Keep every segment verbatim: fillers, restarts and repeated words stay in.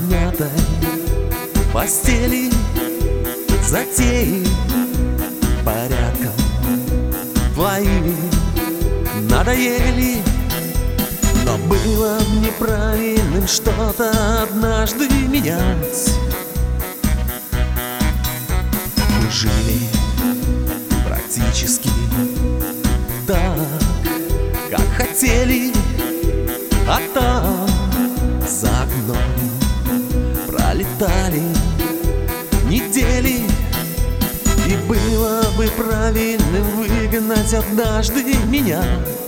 смятой постели, затеи порядком твои надоели. Но было неправильным что-то однажды менять. Мы жили практически так, как хотели, а там за окном пролетали недели. И было бы правильным выгнать однажды меня.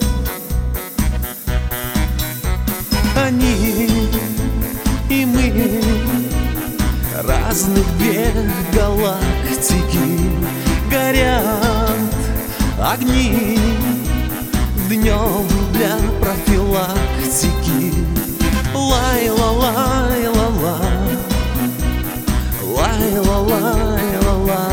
Они и мы, разных две галактики, горят огни днем для профилактики. Лай-ла-лай-ла-ла, лай-ла-лай-ла-ла-ла,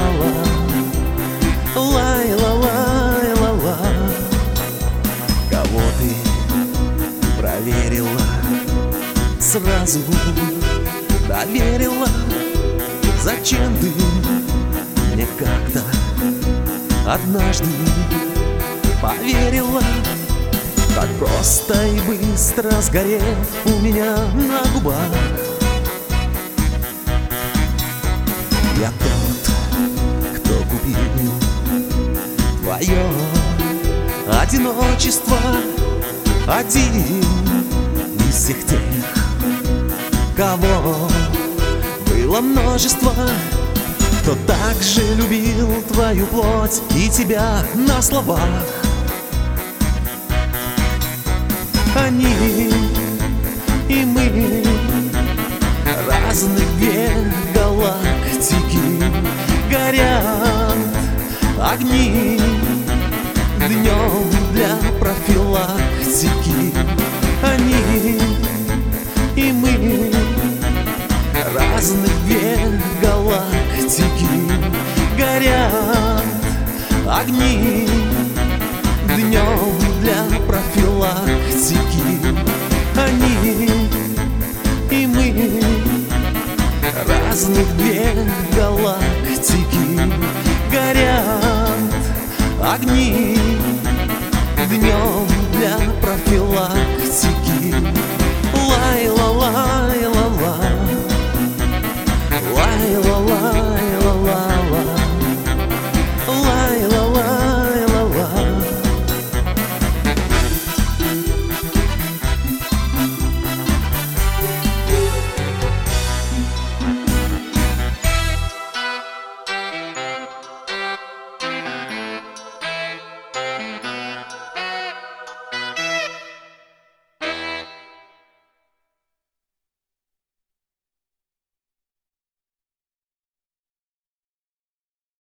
лай-ла-лай-ла-ла. Кого ты проверила, сразу доверила? Зачем ты мне как-то однажды поверила? Так просто и быстро сгорев у меня на губах. Я тот, кто купил твое одиночество, один из всех тех, кого было множество, кто так же любил твою плоть и тебя на словах. Они и мы, разных две галактики, горят огни днем для профилактики. Они и мы, разных две галактики, горят огни днем для профилактики. Они и мы, разных две галактики, горят огни днем для профилактики. Лай-ла-лай-ла-ла, лай-ла-лай.